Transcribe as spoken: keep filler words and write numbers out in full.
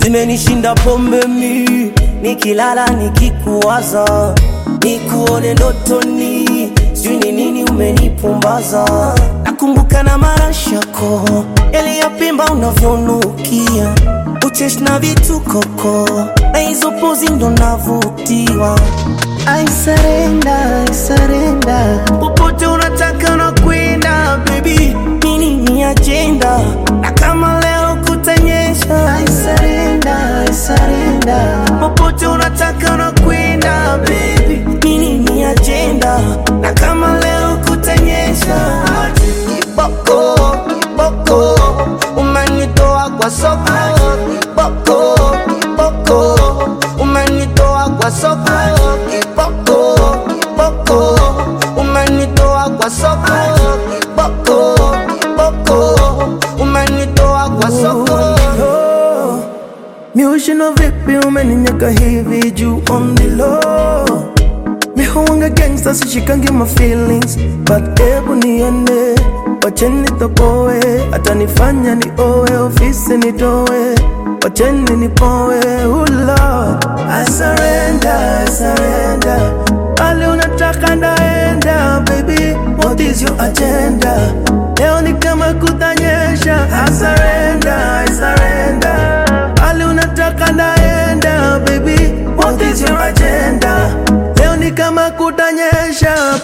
zimenishinda pombe mi, nikilala nikikuwaza, nikuone ndotoni, sijui ni nini umenipumbaza. Nakumbuka na marashako yaliyopimba unavyonukia, uchesh na vitu koko, na hizo pozi ndo navutiwa. I surrender, I surrender, popote unataka na kwenda baby, nini ni agenda, na kama leo kutanyesha. I surrender, I surrender, popote unataka na kwenda baby, nini ni agenda, na kama leo kutanyesha. Kiboko, kiboko, umenitoa kwa soko. Kiboko, kiboko, umenitoa kwa soko. Kiboko, kiboko, umenitoa kwa soko. Kiboko, kiboko, umenitoa kwa soko. Miushino vipi umeninyaka hivi juu on the low. Mihonga gangsta sishikangi my feelings, but ebu niende, wacheni topoe, hata nifanya ni owe, ofisi nitowe, wacheni nipowe. Oh Lord, I surrender, I surrender, pale unataka ndaenda baby, what is your agenda? Leo ni kama kutanyesha. I surrender, I surrender, pale unataka ndaenda baby, what is your agenda? Leo ni kama kutanyesha.